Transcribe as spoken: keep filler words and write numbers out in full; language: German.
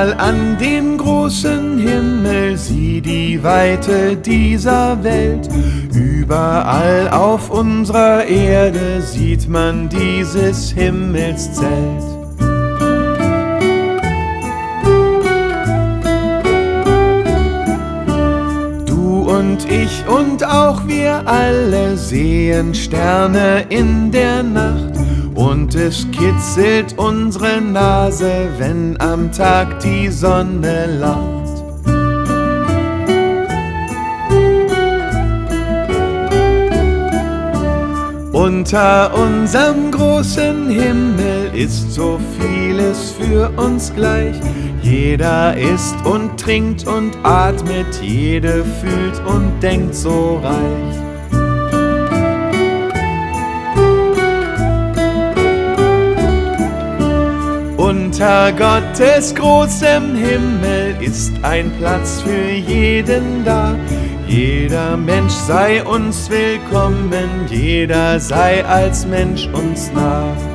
mal an den großen Himmel, sieh die Weite dieser Welt. Überall auf unserer Erde sieht man dieses Himmelszelt. Du und ich und auch wir alle sehen Sterne in der Nacht. Und es kitzelt unsere Nase, wenn am Tag die Sonne lacht. Unter unserem großen Himmel ist so vieles für uns gleich. Jeder isst und trinkt und atmet, jede fühlt und denkt so reich. Unter Gottes großem Himmel ist ein Platz für jeden da. Jeder Mensch sei uns willkommen, jeder sei als Mensch uns nah.